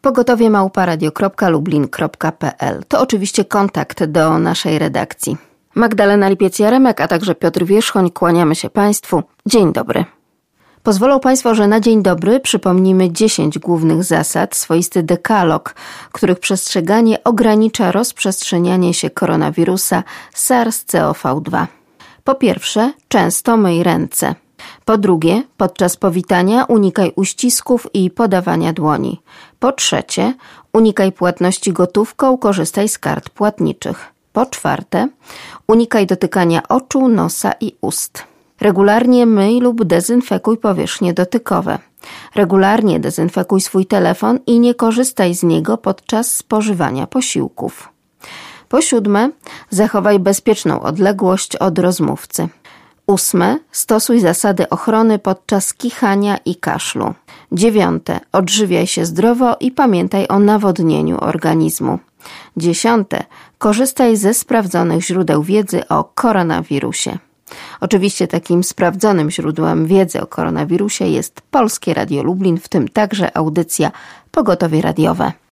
pogotowie@radio.lublin.pl. To oczywiście kontakt do naszej redakcji. Magdalena Lipiec-Jaremek, a także Piotr Wierzchoń, kłaniamy się Państwu. Dzień dobry. Pozwolą Państwo, że na dzień dobry przypomnimy 10 głównych zasad, swoisty dekalog, których przestrzeganie ogranicza rozprzestrzenianie się koronawirusa SARS-CoV-2. Po pierwsze, często myj ręce. Po drugie, podczas powitania unikaj uścisków i podawania dłoni. Po trzecie, unikaj płatności gotówką, korzystaj z kart płatniczych. Po czwarte, unikaj dotykania oczu, nosa i ust. Regularnie myj lub dezynfekuj powierzchnie dotykowe. Regularnie dezynfekuj swój telefon i nie korzystaj z niego podczas spożywania posiłków. Po siódme, zachowaj bezpieczną odległość od rozmówcy. 8. Stosuj zasady ochrony podczas kichania i kaszlu. 9. Odżywiaj się zdrowo i pamiętaj o nawodnieniu organizmu. 10. Korzystaj ze sprawdzonych źródeł wiedzy o koronawirusie. Oczywiście takim sprawdzonym źródłem wiedzy o koronawirusie jest Polskie Radio Lublin, w tym także audycja Pogotowie Radiowe.